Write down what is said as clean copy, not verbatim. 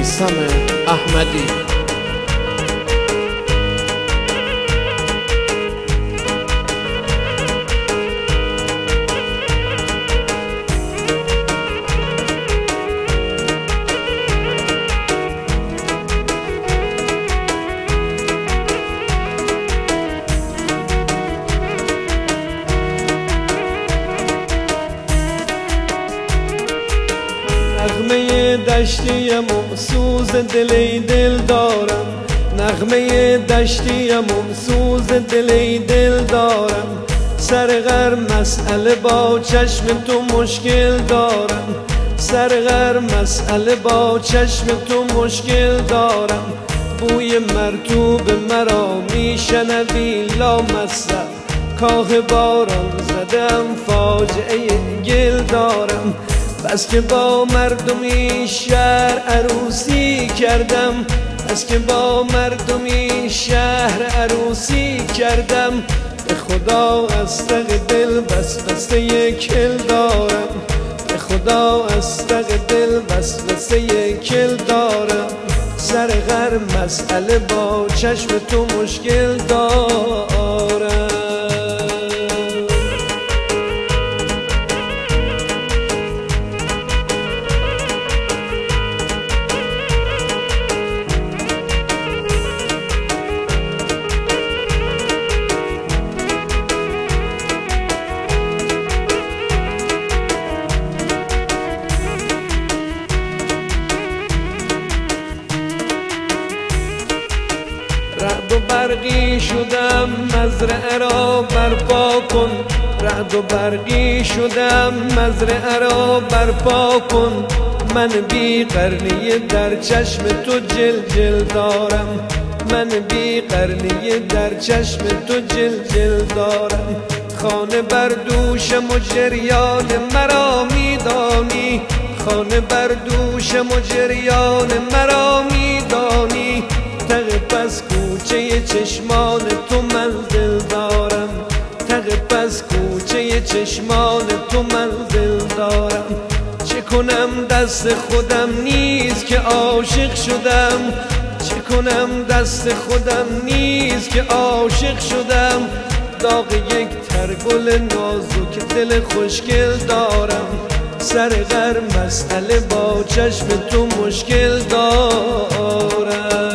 میثم احمدی. نغمه دشتیم و سوز دلی دل دارم، نغمه دشتیم و سوز دلی دل دارم. سرغر مسئله با چشم تو مشکل دارم، سرغر مسئله با چشم تو مشکل دارم. بوی مرطوب مرا میشنوی لامصب، کاه باران زدم فاجعه گل دارم. بس که با مردمی شهر عروسی کردم، بس که با مردمی شهر عروسی کردم. به خدا از تق دل وسوسه کل دارم، به خدا از تق دل وسوسه کل دارم. سرغر مسئله با چشم تو مشکل دارم. رعد و برقی شدم مزرعه را برپا کن، رعد و برقی شدم مزرعه را برپا کن. من بی قرنیه در چشم تو جل جل دارم، من بی قرنیه در چشم تو جل جل دارم. خانه بر دوشم و جریان مرا میدانی، خانه بر دوشم و جریان مرا میدانی. تق پس کوچه چشمان تو منزل دارم، تق پس کوچه چشمان تو منزل دارم. چه کنم دست خودم نیست که عاشق شدم، چه کنم دست خودم نیست که عاشق شدم. داغ یک ترگل نازک دل خوشگل دارم، سرغر مسئله با چشم تو مشکل دارم.